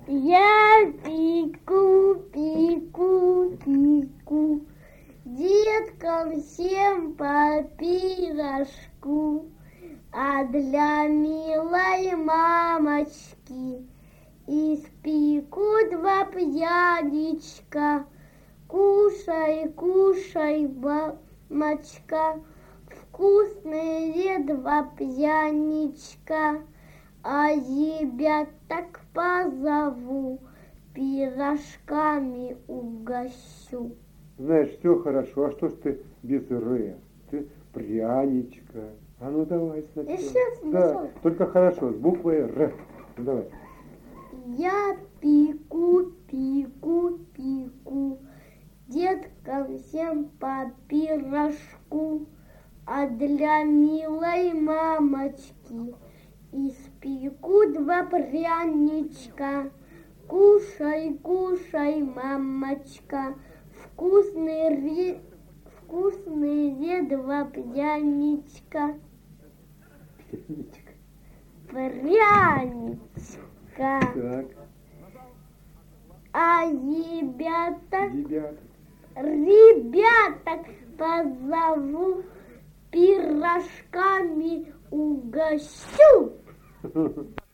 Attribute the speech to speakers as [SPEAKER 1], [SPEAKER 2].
[SPEAKER 1] Я пеку, пеку, пеку, деткам всем по пирожку, а для милой мамочки испеку два пряничка. Кушай, кушай, мамочка, вкусные два пряничка, а тебя так позову, пирожками угощу.
[SPEAKER 2] Знаешь, все хорошо, а что ж ты без «р»? Ты пряничка. А ну давай сначала.
[SPEAKER 1] Еще
[SPEAKER 2] Да, только хорошо, с буквой «р». Ну, давай.
[SPEAKER 1] Я пеку, пеку, пеку, деткам всем по пирожку, а для милой мамочки испеку два пряничка. Кушай, кушай, мамочка, вкусные два пряничка. Пряничка.
[SPEAKER 2] Так.
[SPEAKER 1] А ребята позову, пирожками угощу.